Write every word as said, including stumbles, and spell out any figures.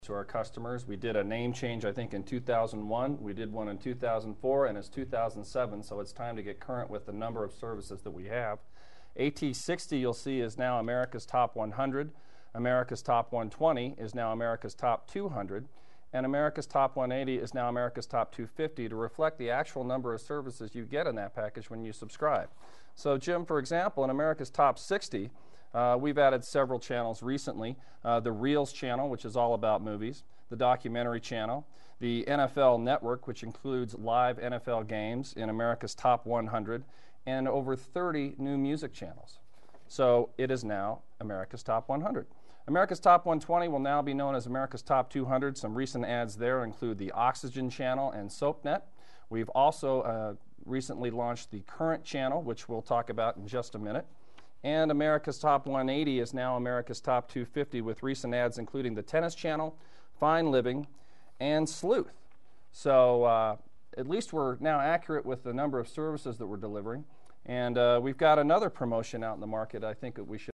to our customers. We did a name change, I think, in two thousand one. We did one in two thousand four, and it's two thousand seven, so it's time to get current with the number of services that we have. A T sixty, you'll see, is now America's Top one hundred. America's Top one twenty is now America's Top two hundred. And America's Top one eighty is now America's Top two fifty to reflect the actual number of services you get in that package when you subscribe. So, Jim, for example, in America's Top sixty, Uh, we've added several channels recently. Uh, the Reels channel, which is all about movies, the documentary channel, the N F L Network, which includes live N F L games in America's Top one hundred, and over thirty new music channels. So it is now America's Top one hundred. America's Top one twenty will now be known as America's Top two hundred. Some recent adds there include the Oxygen channel and SoapNet. We've also uh, recently launched the Current channel, which we'll talk about in just a minute. And America's Top one eighty is now America's Top two fifty with recent ads including the Tennis Channel, Fine Living, and Sleuth. So uh, at least we're now accurate with the number of services that we're delivering. And uh, we've got another promotion out in the market I think that we should